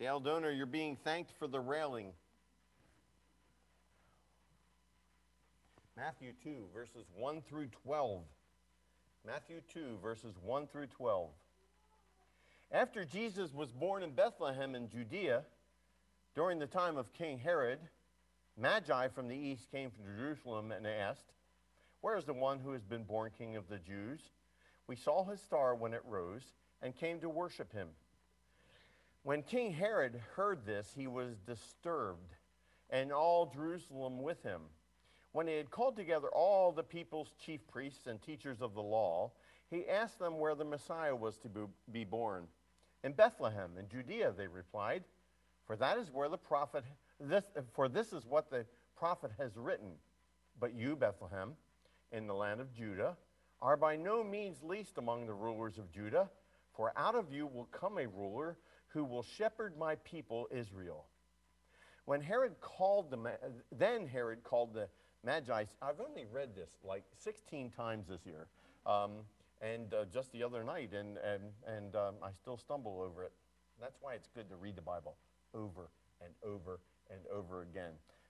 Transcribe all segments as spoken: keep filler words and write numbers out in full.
Aldona, you're being thanked for the railing. Matthew two, verses one through twelve. Matthew two, verses one through twelve. After Jesus was born in Bethlehem in Judea, during the time of King Herod, Magi from the east came from Jerusalem and asked, "Where is the one who has been born King of the Jews? We saw his star when it rose and came to worship him." When King Herod heard this, he was disturbed, and all Jerusalem with him. When he had called together all the people's chief priests and teachers of the law, he asked them where the Messiah was to be born. "In Bethlehem, in Judea," they replied, "for that is where the prophet, this, for this is what the prophet has written. But you, Bethlehem, in the land of Judah, are by no means least among the rulers of Judah, for out of you will come a ruler who will shepherd my people Israel." When Herod called the, then Herod called the Magi. I've only read this like sixteen times this year, um, and uh, just the other night, and, and, and um, I still stumble over it. That's why it's good to read the Bible over and over and over again.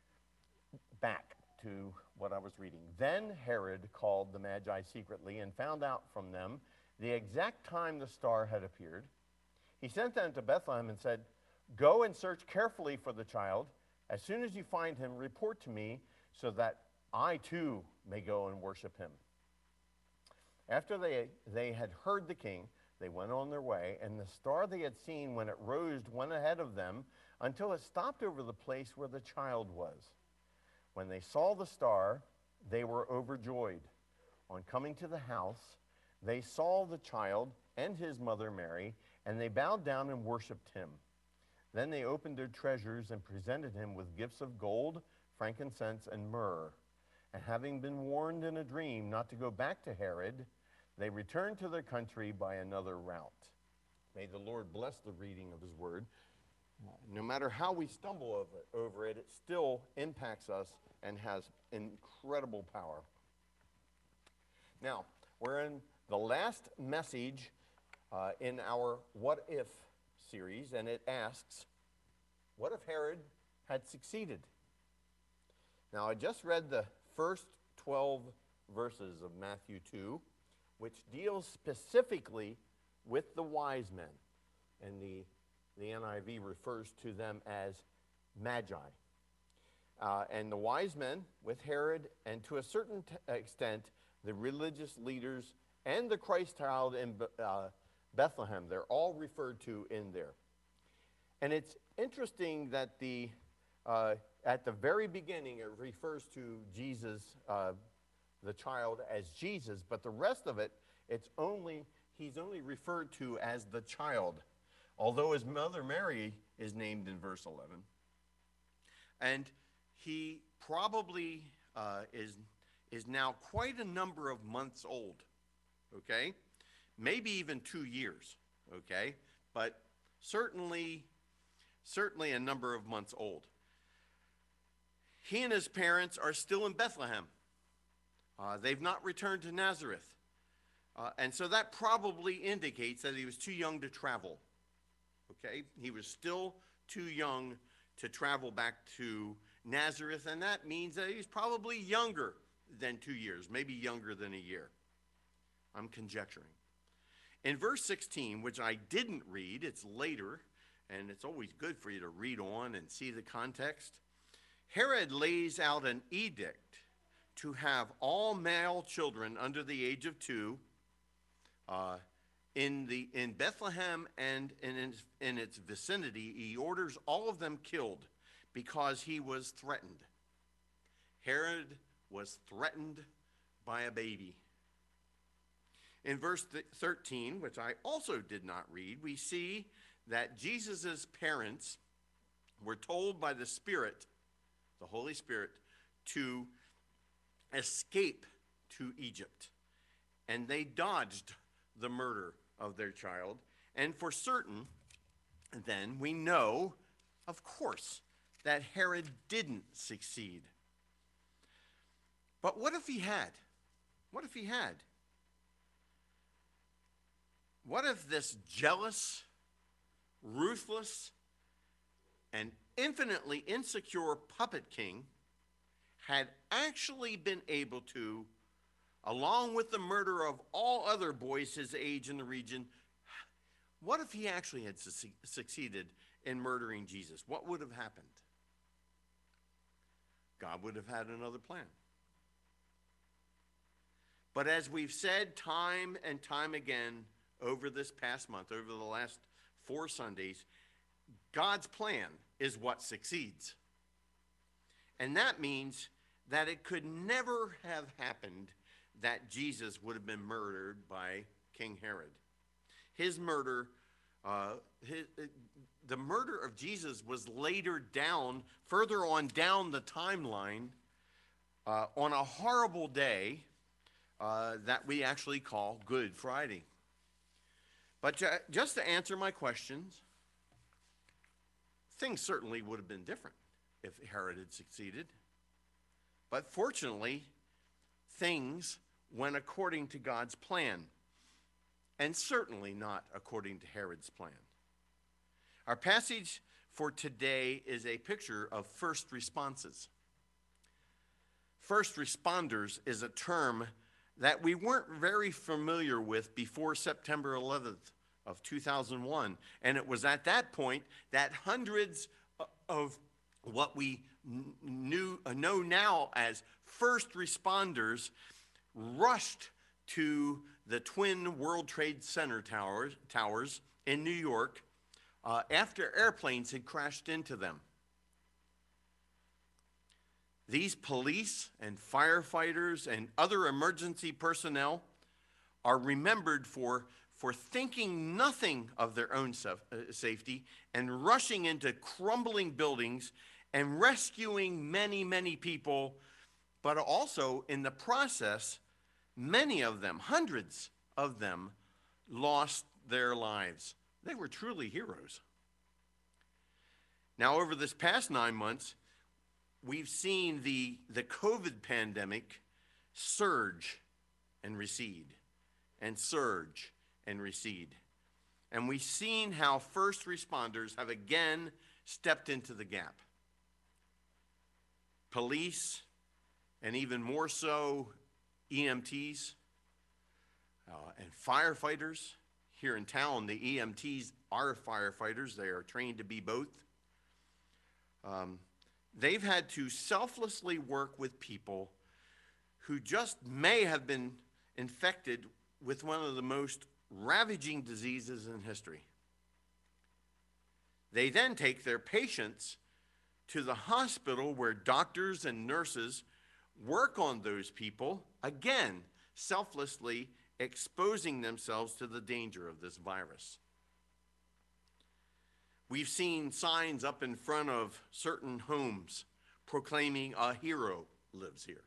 Back to what I was reading. Then Herod called the Magi secretly and found out from them the exact time the star had appeared. He sent them to Bethlehem and said, "Go and search carefully for the child. As soon as you find him, report to me so that I too may go and worship him." After they, they had heard the king, they went on their way, and the star they had seen when it rose went ahead of them until it stopped over the place where the child was. When they saw the star, they were overjoyed. On coming to the house, they saw the child and his mother Mary, and they bowed down and worshiped him. Then they opened their treasures and presented him with gifts of gold, frankincense, and myrrh. And having been warned in a dream not to go back to Herod, they returned to their country by another route. May the Lord bless the reading of his word. No matter how we stumble over it, over it, it still impacts us and has incredible power. Now, we're in the last message uh, in our What If series, and it asks, what if Herod had succeeded? Now, I just read the first twelve verses of Matthew two, which deals specifically with the wise men, and the, the N I V refers to them as Magi. Uh, and the wise men with Herod, and to a certain t- extent, the religious leaders and the Christ child in uh, Bethlehem, they're all referred to in there. And it's interesting that the uh, at the very beginning it refers to Jesus, uh, the child, as Jesus, but the rest of it, it's only he's only referred to as the child, although his mother Mary is named in verse eleven. And he probably uh, is is now quite a number of months old, okay? Maybe even two years, okay? But certainly, certainly a number of months old. He and his parents are still in Bethlehem. Uh, they've not returned to Nazareth. Uh, and so that probably indicates that he was too young to travel, okay? He was still too young to travel back to Nazareth, and that means that he's probably younger than two years, maybe younger than a year. I'm conjecturing. In verse sixteen, which I didn't read, it's later, and it's always good for you to read on and see the context. Herod lays out an edict to have all male children under the age of two uh, in, the, in Bethlehem and in, in, in its vicinity. He orders all of them killed because he was threatened. Herod was threatened by a baby. In verse thirteen, which I also did not read, we see that Jesus' parents were told by the Spirit, the Holy Spirit, to escape to Egypt. And they dodged the murder of their child. And for certain, then, we know, of course, that Herod didn't succeed. But what if he had? What if he had? What if this jealous, ruthless, an infinitely insecure puppet king, had actually been able to, along with the murder of all other boys his age in the region, what if he actually had su- succeeded in murdering Jesus? What would have happened? God would have had another plan. But as we've said time and time again over this past month, over the last four Sundays, God's plan is what succeeds. And that means that it could never have happened that Jesus would have been murdered by King Herod. His murder, uh, his, the murder of Jesus was later down, further on down the timeline, uh, on a horrible day uh, that we actually call Good Friday. But uh, just to answer my questions, things certainly would have been different if Herod had succeeded. But fortunately, things went according to God's plan, and certainly not according to Herod's plan. Our passage for today is a picture of first responses. First responders is a term that we weren't very familiar with before September eleventh of two thousand one. And it was at that point that hundreds of what we knew, know now as first responders rushed to the Twin World Trade Center towers, towers in New York uh, after airplanes had crashed into them. These police and firefighters and other emergency personnel are remembered for, for thinking nothing of their own safety and rushing into crumbling buildings and rescuing many, many people, but also in the process, many of them, hundreds of them, lost their lives. They were truly heroes. Now, over this past nine months, we've seen the, the COVID pandemic surge and recede, and surge and recede. And we've seen how first responders have again stepped into the gap. Police, and even more so, E M Ts uh, and firefighters. Here in town, the E M Ts are firefighters. They are trained to be both. Um, they've had to selflessly work with people who just may have been infected with one of the most ravaging diseases in history. They then take their patients to the hospital where doctors and nurses work on those people, again, selflessly exposing themselves to the danger of this virus. We've seen signs up in front of certain homes proclaiming a hero lives here.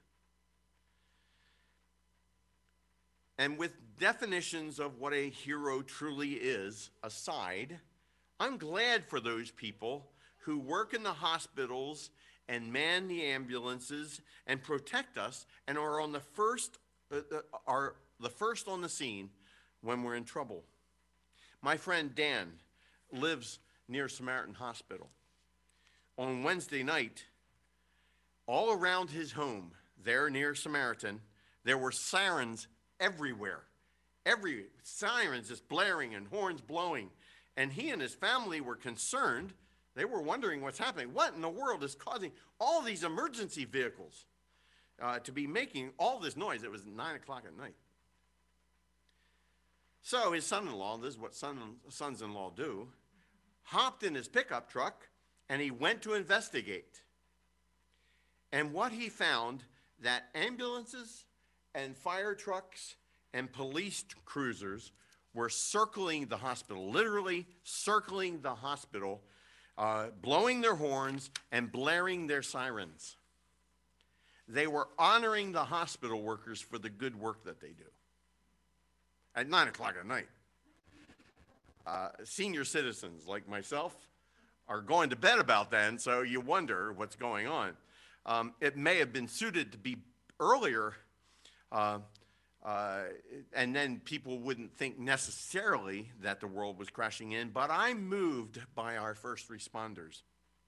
And with definitions of what a hero truly is aside, I'm glad for those people who work in the hospitals and man the ambulances and protect us and are on the first uh, are the first on the scene when we're in trouble. My friend Dan lives near Samaritan Hospital. On Wednesday night, all around his home there near Samaritan, there were sirens everywhere. Every sirens just blaring and horns blowing. And he and his family were concerned. They were wondering what's happening. What in the world is causing all these emergency vehicles uh, to be making all this noise? It was nine o'clock at night. So his son-in-law, this is what son, sons-in-law do, hopped in his pickup truck and he went to investigate. And what he found, that ambulances and fire trucks and police cruisers were circling the hospital, literally circling the hospital, uh, blowing their horns and blaring their sirens. They were honoring the hospital workers for the good work that they do. At nine o'clock at night. Uh, senior citizens like myself are going to bed about then, so you wonder what's going on. Um, it may have been suited to be earlier, uh, uh, and then people wouldn't think necessarily that the world was crashing in, but I'm moved by our first responders.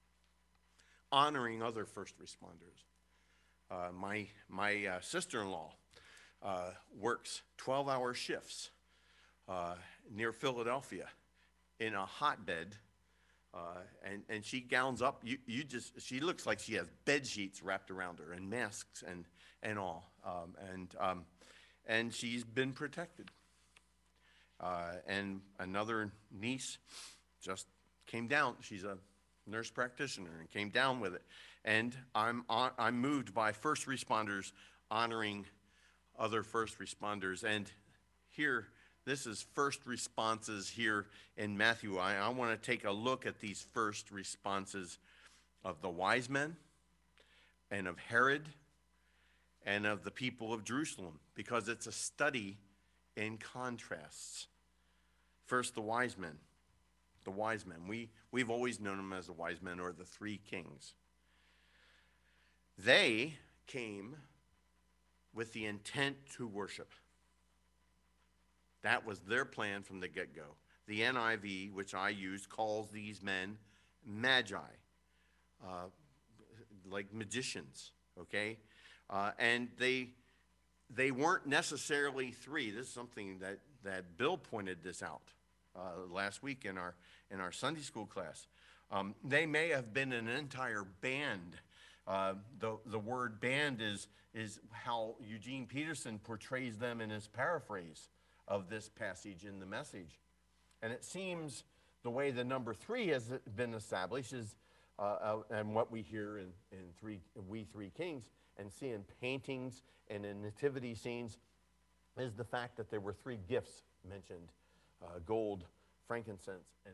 honoring other first responders. Uh, my my uh, sister-in-law uh, works twelve-hour shifts uh, near Philadelphia in a hotbed, uh, and and she gowns up. You you just she looks like she has bed sheets wrapped around her and masks and and all, um, and um, and she's been protected. Uh, and another niece just came down. She's a nurse practitioner and came down with it. And I'm on, I'm moved by first responders honoring other first responders. And here, this is first responses here in Matthew. I, I want to take a look at these first responses of the wise men and of Herod and of the people of Jerusalem, because it's a study in contrasts. First, the wise men. The wise men. We, we've always known them as the wise men, or the three kings. They came with the intent to worship. That was their plan from the get-go. The N I V, which I used, calls these men magi, uh, like magicians, okay? Uh, and they they weren't necessarily three. This is something that, that Bill pointed this out uh, last week in our in our Sunday school class. Um, they may have been an entire band. Uh, the the word band is is how Eugene Peterson portrays them in his paraphrase of this passage in the Message. And it seems the way the number three has been established is, uh, uh, and what we hear in, in three, We Three Kings and see in paintings and in nativity scenes, is the fact that there were three gifts mentioned, uh, gold, frankincense, and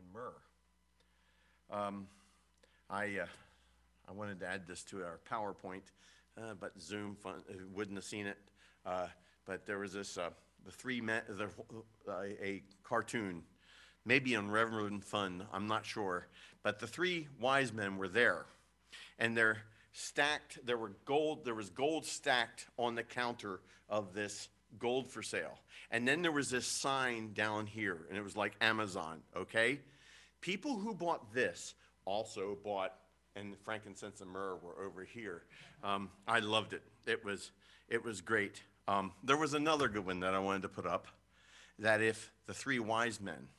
myrrh. Um, I, uh, I wanted to add this to our PowerPoint, uh, but Zoom fun, wouldn't have seen it. Uh, but there was this, uh, the three, men, the, uh, a cartoon, maybe on Reverend Fun, I'm not sure. But the three wise men were there, and they're stacked. There were gold. There was gold stacked on the counter of this gold for sale. And then there was this sign down here, and it was like Amazon. Okay, people who bought this also bought, and frankincense and myrrh were over here. Um, I loved it. It was it was great. Um, there was another good one that I wanted to put up, that if the three wise men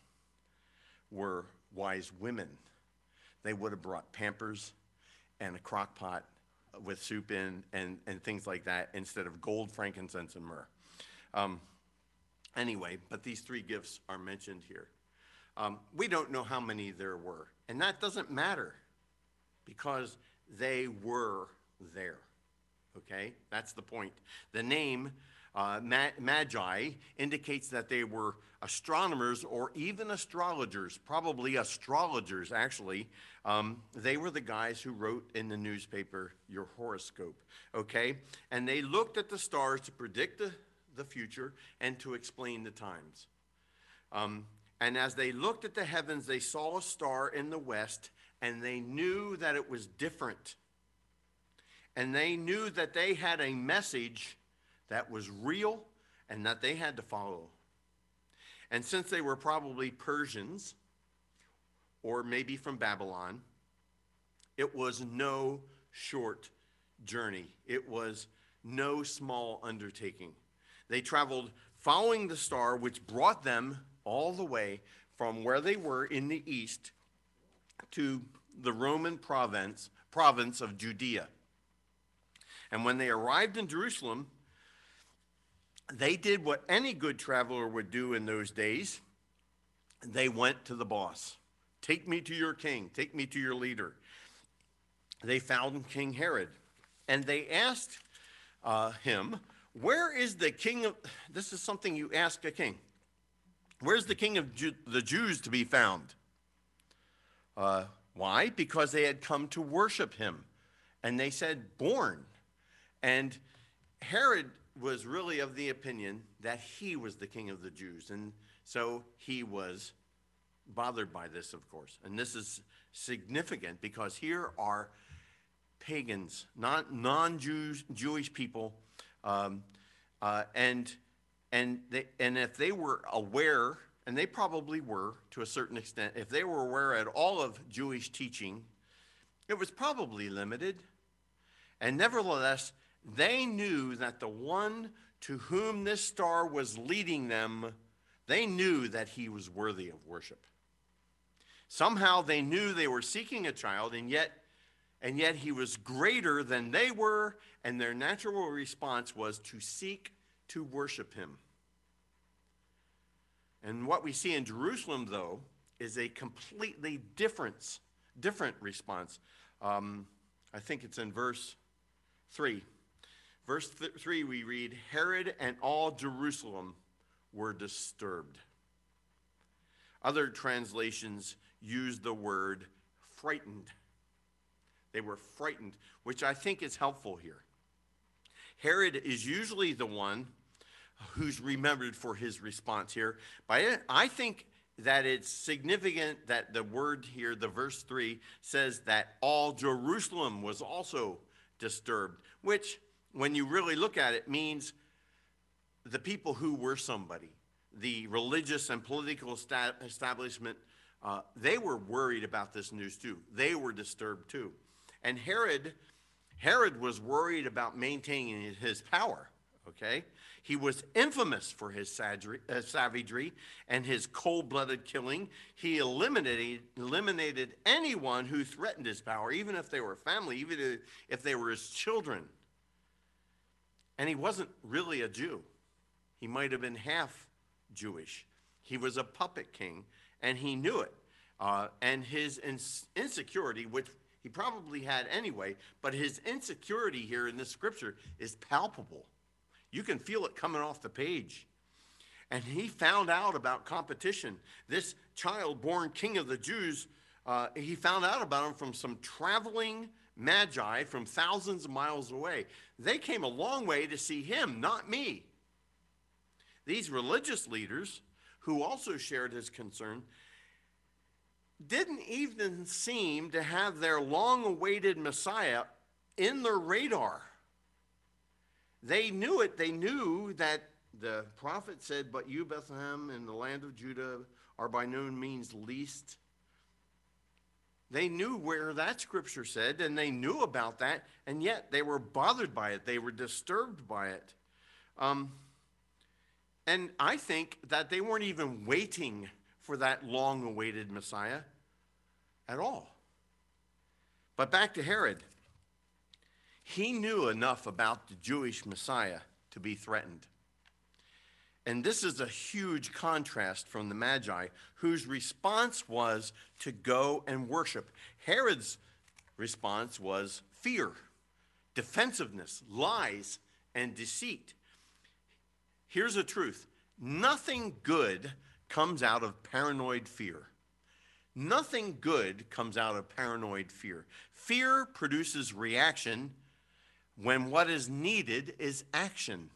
were wise women, they would have brought Pampers and a crock pot with soup in and, and things like that instead of gold, frankincense, and myrrh. Um, anyway, but these three gifts are mentioned here. Um, we don't know how many there were, and that doesn't matter because they were there. Okay, that's the point. The name uh, Magi indicates that they were astronomers or even astrologers, probably astrologers actually. Um, they were the guys who wrote in the newspaper your horoscope, okay? And they looked at the stars to predict the, the future and to explain the times. Um, and as they looked at the heavens, they saw a star in the west, and they knew that it was different. And they knew that they had a message that was real and that they had to follow. And since they were probably Persians, or maybe from Babylon, it was no short journey. It was no small undertaking. They traveled following the star, which brought them all the way from where they were in the east to the Roman province, province of Judea. And when they arrived in Jerusalem, they did what any good traveler would do in those days. They went to the boss. Take me to your king. Take me to your leader. They found King Herod. And they asked uh, him, where is the king of... This is something you ask a king. Where's the king of Ju- the Jews to be found? Uh, why? Because they had come to worship him. And they said, born. And Herod was really of the opinion that he was the king of the Jews. And so he was bothered by this, of course. And this is significant because here are pagans, not non-Jews, Jewish people. Um, uh, and, and, they, and if they were aware, and they probably were to a certain extent, if they were aware at all of Jewish teaching, It was probably limited. And nevertheless, they knew that the one to whom this star was leading them, they knew that he was worthy of worship. Somehow they knew they were seeking a child, and yet, and yet he was greater than they were, and their natural response was to seek to worship him. And what we see in Jerusalem, though, is a completely different, different response. Um, I think it's in verse three. Verse th- three, we read, Herod and all Jerusalem were disturbed. Other translations use the word frightened. They were frightened, which I think is helpful here. Herod is usually the one who's remembered for his response here. But I think that it's significant that the word here, the verse three, says that all Jerusalem was also disturbed, which, when you really look at it, means the people who were somebody, the religious and political sta- establishment, uh, they were worried about this news too. They were disturbed too. And Herod, Herod was worried about maintaining his power, okay? He was infamous for his savagery and his cold-blooded killing. He eliminated, eliminated anyone who threatened his power, even if they were family, even if they were his children. And he wasn't really a Jew. He might have been half Jewish. He was a puppet king, and he knew it. Uh, and his ins- insecurity, which he probably had anyway, but his insecurity here in this scripture is palpable. You can feel it coming off the page. And he found out about competition. This child born king of the Jews, uh, he found out about him from some traveling magi from thousands of miles away. They came a long way to see him, not me. These religious leaders, who also shared his concern, didn't even seem to have their long-awaited Messiah in their radar. They knew it. They knew that the prophet said, but you, Bethlehem, in the land of Judah, are by no means least. They knew where that scripture said, and they knew about that, and yet they were bothered by it. They were disturbed by it. Um, and I think that they weren't even waiting for that long-awaited Messiah at all. But back to Herod. He knew enough about the Jewish Messiah to be threatened. And this is a huge contrast from the Magi, whose response was to go and worship. Herod's response was fear, defensiveness, lies, and deceit. Here's the truth. Nothing good comes out of paranoid fear. Nothing good comes out of paranoid fear. Fear produces reaction when what is needed is action.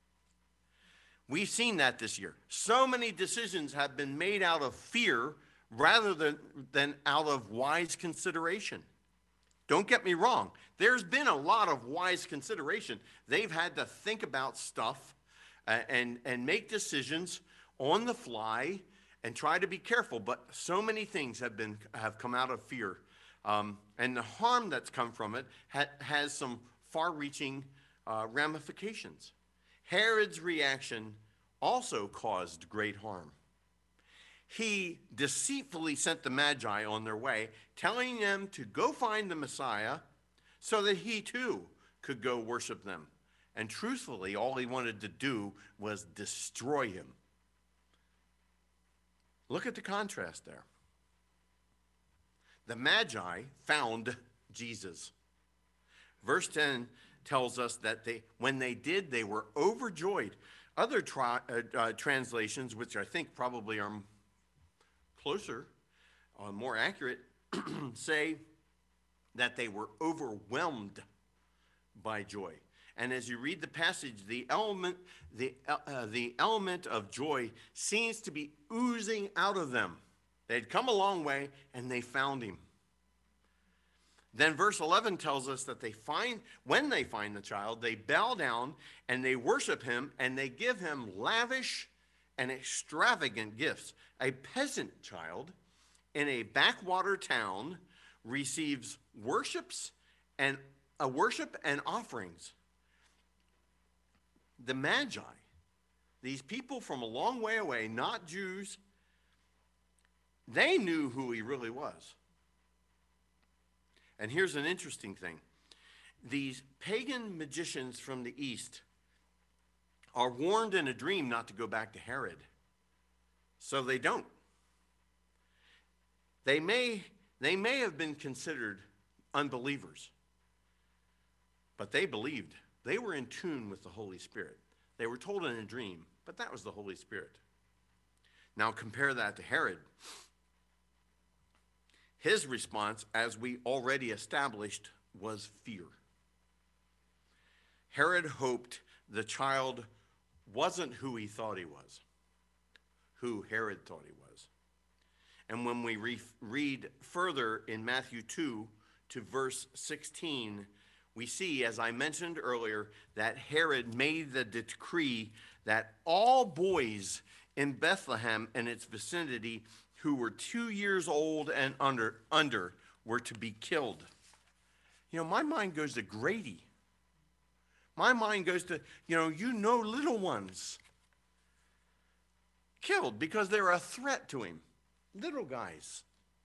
We've seen that this year. So many decisions have been made out of fear rather than, than out of wise consideration. Don't get me wrong. There's been a lot of wise consideration. They've had to think about stuff uh, and, and make decisions on the fly and try to be careful. But so many things have, been, have come out of fear. Um, and the harm that's come from it ha- has some far-reaching uh, ramifications. Herod's reaction also caused great harm. He deceitfully sent the Magi on their way, telling them to go find the Messiah so that he too could go worship them. And truthfully, all he wanted to do was destroy him. Look at the contrast there. The Magi found Jesus. Verse ten tells us that they, when they did, they were overjoyed. Other tri- uh, uh, translations, which I think probably are closer, uh, more accurate, say that they were overwhelmed by joy. And as you read the passage, the element, the, uh, the element of joy seems to be oozing out of them. They'd come a long way, and they found him. Then verse eleven tells us that they find, when they find the child, they bow down and they worship him and they give him lavish and extravagant gifts. A peasant child in a backwater town receives worships and uh, worship and offerings. The Magi, these people from a long way away, not Jews, they knew who he really was. And here's an interesting thing. These pagan magicians from the east are warned in a dream not to go back to Herod. So they don't. They may, they may have been considered unbelievers, but they believed. They were in tune with the Holy Spirit. They were told in a dream, but that was the Holy Spirit. Now compare that to Herod. His response, as we already established, was fear. Herod hoped the child wasn't who he thought he was, who Herod thought he was. And when we re- read further in Matthew two to verse sixteen, we see, as I mentioned earlier, that Herod made the decree that all boys in Bethlehem and its vicinity who were two years old and under, under were to be killed. You know, my mind goes to Grady. My mind goes to, you know, you know little ones killed because they're a threat to him. Little guys.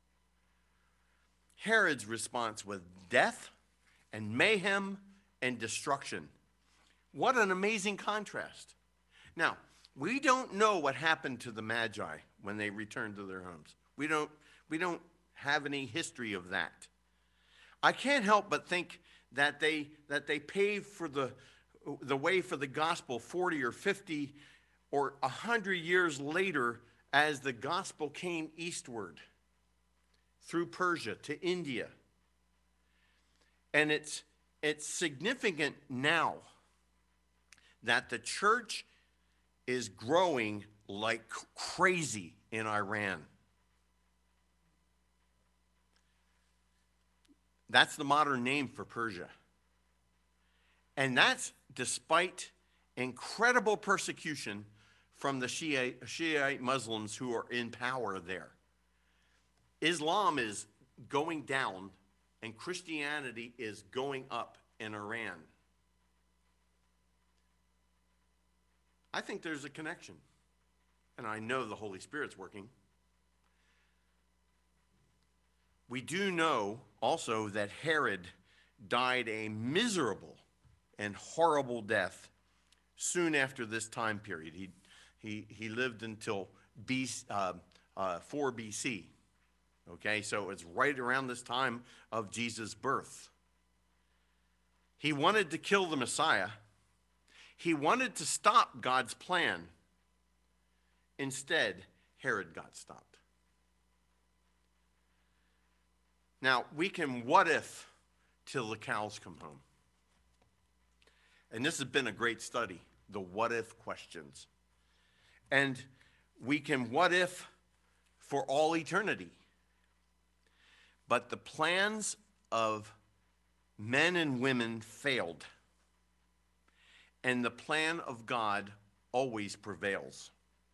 Herod's response was death and mayhem and destruction. What an amazing contrast. Now, we don't know what happened to the Magi when they returned to their homes. We don't, we don't have any history of that. I can't help but think that they, that they paved for the, the way for the gospel forty or fifty or one hundred years later as the gospel came eastward through Persia to India. And it's, it's significant now that the church is growing like crazy in Iran. That's the modern name for Persia. And that's despite incredible persecution from the Shiite, Shiite Muslims who are in power there. Islam is going down and Christianity is going up in Iran. I think there's a connection. And I know the Holy Spirit's working. We do know also that Herod died a miserable and horrible death soon after this time period. He, he, he lived until B, uh, uh, four B C. Okay, so it's right around this time of Jesus' birth. He wanted to kill the Messiah. He wanted to stop God's plan. Instead, Herod got stopped. Now, we can what if till the cows come home. And this has been a great study, the what if questions. And we can what if for all eternity. But the plans of men and women failed. And the plan of God always prevails.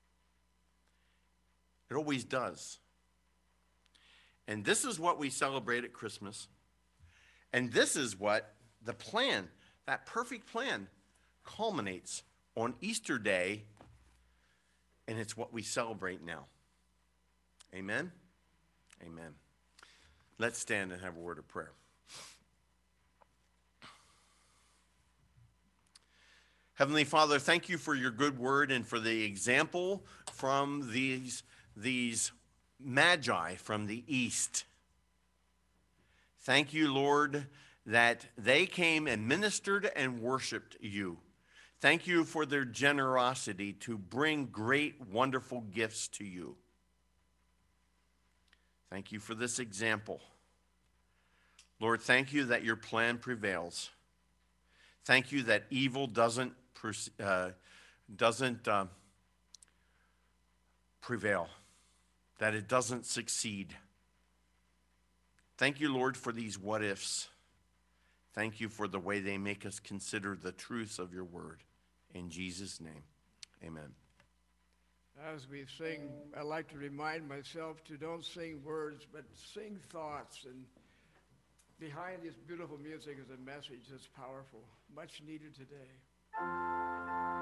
It always does. And this is what we celebrate at Christmas. And this is what the plan, that perfect plan, culminates on Easter Day. And it's what we celebrate now. Amen? Amen. Let's stand and have a word of prayer. Heavenly Father, thank you for your good word and for the example from these, these Magi from the east. Thank you, Lord, that they came and ministered and worshiped you. Thank you for their generosity to bring great, wonderful gifts to you. Thank you for this example. Lord, thank you that your plan prevails. Thank you that evil doesn't, uh, doesn't uh, prevail, that it doesn't succeed. Thank you, Lord, for these what-ifs. Thank you for the way they make us consider the truths of your word. In Jesus' name, amen. As we sing, I like to remind myself to don't sing words, but sing thoughts. And behind this beautiful music is a message that's powerful, much needed today.